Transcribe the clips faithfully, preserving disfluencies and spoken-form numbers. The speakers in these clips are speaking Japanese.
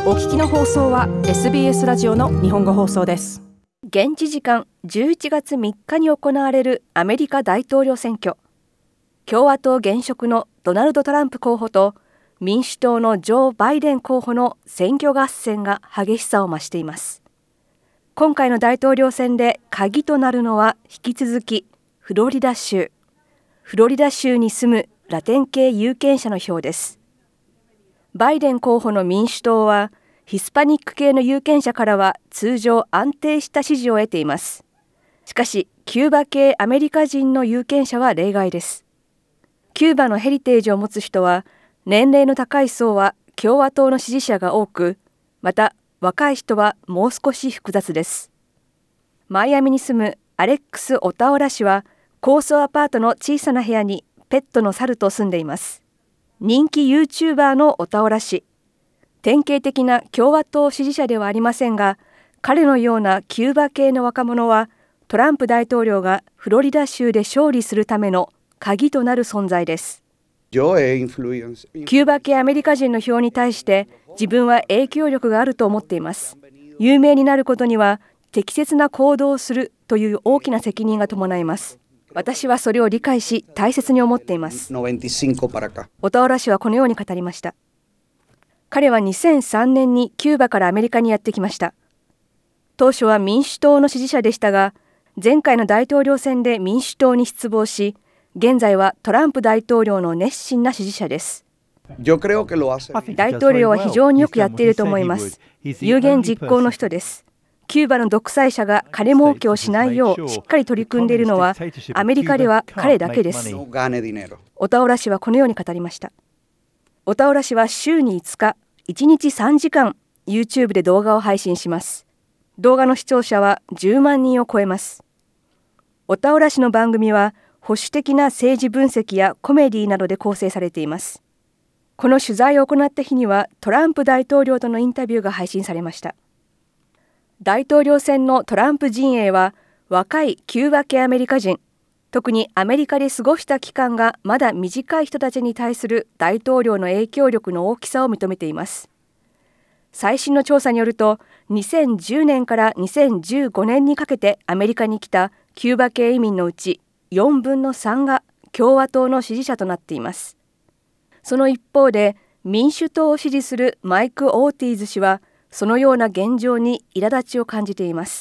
お聞きの放送は エスビーエス ラジオの日本語放送です。 現地時間じゅういちがつみっかに行われるアメリカ大統領選挙。共和党現職のドナルド・トランプ候補と民主党のジョー・バイデン候補の選挙合戦が激しさを増しています。今回の大統領選で鍵となるのは引き続きフロリダ州。フロリダ州に住むラテン系有権者の票です。バイデン候補の民主党はヒスパニック系の有権者からは通常安定した支持を得ています。しかしキューバ系アメリカ人の有権者は例外です。キューバのヘリテージを持つ人は年齢の高い層は共和党の支持者が多く、また若い人はもう少し複雑です。マイアミに住むアレックス・オタオラ氏は高層アパートの小さな部屋にペットの猿と住んでいます。人気 YouTuber のオタオラ氏、典型的な共和党支持者ではありませんが、彼のようなキューバ系の若者はトランプ大統領がフロリダ州で勝利するための鍵となる存在です。キューバ系アメリカ人の票に対して自分は影響力があると思っています。有名になることには適切な行動をするという大きな責任が伴います。私はそれを理解し大切に思っています。オタオラ氏はこのように語りました。彼はにせんさんねんにキューバからアメリカにやってきました。当初は民主党の支持者でしたが、前回の大統領選で民主党に失望し、現在はトランプ大統領の熱心な支持者です。大統領は非常によくやっていると思います。有言実行の人です。キューバの独裁者が金儲けをしないようしっかり取り組んでいるのはアメリカでは彼だけです。オタオラ氏はこのように語りました。オタオラ氏は週にいつか、いちにちさんじかん YouTube で動画を配信します。動画の視聴者はじゅうまんにんを超えます。オタオラ氏の番組は保守的な政治分析やコメディなどで構成されています。この取材を行った日にはトランプ大統領とのインタビューが配信されました。大統領選のトランプ陣営は若いキューバ系アメリカ人、特にアメリカで過ごした期間がまだ短い人たちに対する大統領の影響力の大きさを認めています。最新の調査によると、にせんじゅうねんからにせんじゅうごねんにかけてアメリカに来たキューバ系移民のうちよんぶんのさんが共和党の支持者となっています。その一方で民主党を支持するマイク・オーティーズ氏はそのような現状に苛立ちを感じています。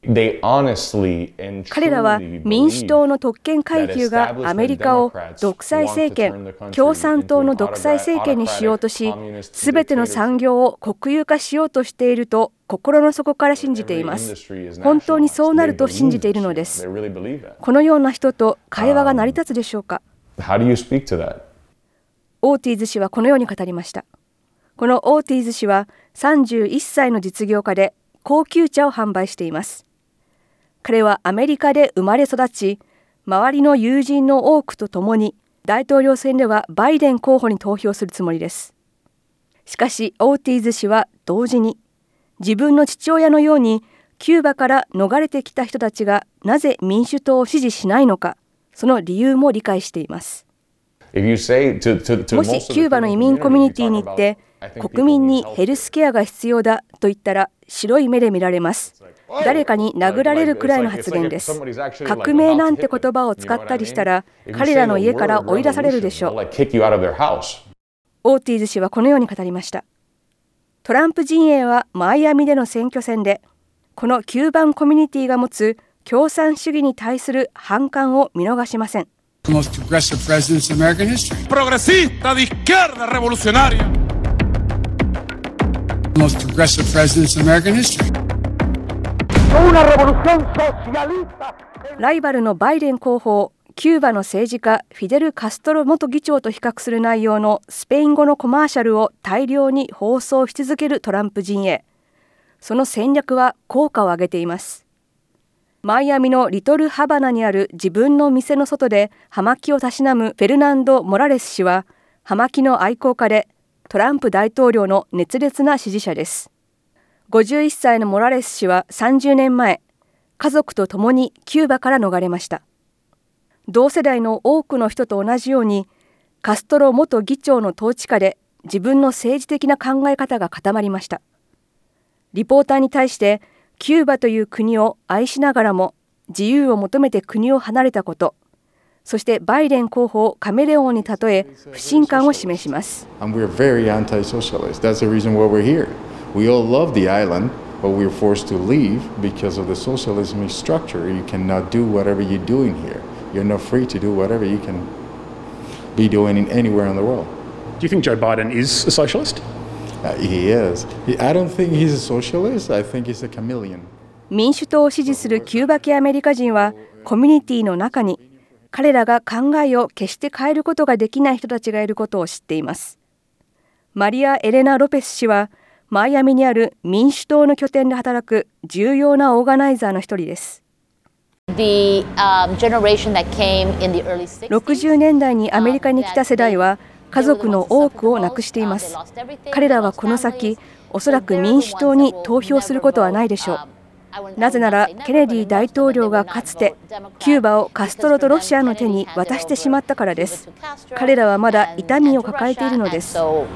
彼らは民主党の特権階級がアメリカを独裁政権、共産党の独裁政権にしようとし、すべての産業を国有化しようとしていると心の底から信じています。本当にそうなると信じているのです。このような人と会話が成り立つでしょうか。オーティーズ氏はこのように語りました。このオーティーズ氏はさんじゅういっさいの実業家で高級茶を販売しています。彼はアメリカで生まれ育ち、周りの友人の多くと共に大統領選ではバイデン候補に投票するつもりです。しかしオーティーズ氏は同時に自分の父親のようにキューバから逃れてきた人たちがなぜ民主党を支持しないのか、その理由も理解しています。もしキューバの移民コミュニティに行って国民にヘルスケアが必要だと言ったら白い目で見られます。誰かに殴られるくらいの発言です。革命なんて言葉を使ったりしたら彼らの家から追い出されるでしょう。オーティーズ氏はこのように語りました。トランプ陣営はマイアミでの選挙戦でこのキューバンコミュニティが持つ共産主義に対する反感を見逃しません。 The most progressive presidents in American history. Progresista de izquierda revolucionaria. The most progressive presidents in American history. Una revolución socialista. ライバルのバイデン候補をキューバの政治家フィデル・カストロ元議長と比較する内容のスペイン語のコマーシャルを大量に放送し続けるトランプ陣営。その戦略は効果を上げています。マイアミのリトルハバナにある自分の店の外で葉巻をたしなむフェルナンド・モラレス氏は葉巻の愛好家でトランプ大統領の熱烈な支持者です。ごじゅういっさいのモラレス氏はさんじゅうねんまえ、家族と共にキューバから逃れました。同世代の多くの人と同じようにカストロ元議長の統治下で自分の政治的な考え方が固まりました。リポーターに対してキューバという国を愛しながらも自由を求めて国を離れたこと、そしてバイデン候補をカメレオンに例え不信感を示します。 And we're very anti-socialist. That's the reason why we're here. We all love the island, but we're forced to leave because of the socialism structure. You cannot do whatever you're doing here. You're not free to do whatever you can be doing in anywhere in the world. Do you think Joe Biden is a socialist? Uh, he is. I don't think he's a socialist. I think he's a chameleon. 民主党を支持するキューバ系アメリカ人はコミュニティの中に彼らが考えを決して変えることができない人たちがいることを知っています。マリア・エレナ・ロペス氏はマイアミにある民主党の拠点で働く重要なオーガナイザーの一人です。 The, um, generation that came in the early sixties, ろくじゅうねんだいにアメリカに来た世代は家族の多くを亡くしています。彼らはこの先おそらく民主党に投票することはないでしょう。なぜならケネディ大統領がかつてキューバをカストロとロシアの手に渡してしまったからです。彼らはまだ痛みを抱えているのです。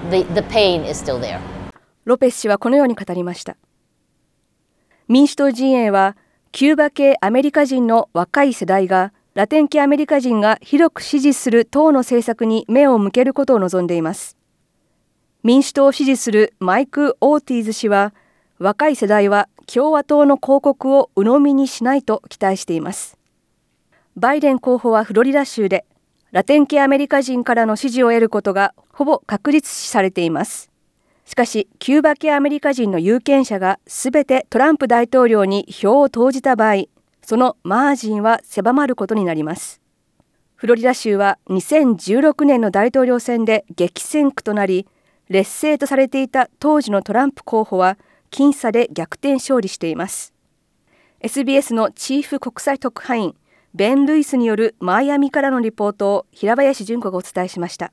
ロペス氏はこのように語りました。民主党陣営はキューバ系アメリカ人の若い世代がラテン系アメリカ人が広く支持する党の政策に目を向けることを望んでいます。民主党を支持するマイク・オーティーズ氏は若い世代は共和党の広告を鵜呑みにしないと期待しています。バイデン候補はフロリダ州でラテン系アメリカ人からの支持を得ることがほぼ確実視されています。しかしキューバ系アメリカ人の有権者がすべてトランプ大統領に票を投じた場合、そのマージンは狭まることになります。フロリダ州はにせんじゅうろくねんの大統領選で激戦区となり、劣勢とされていた当時のトランプ候補は僅差で逆転勝利しています。 エスビーエス のチーフ国際特派員ベン・ルイスによるマイアミからのリポートを平林純子がお伝えしました。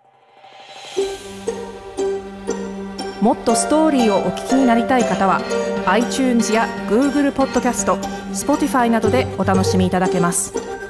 もっとストーリーをお聞きになりたい方は iTunes や Google ポッドキャスト、Spotify などでお楽しみいただけます。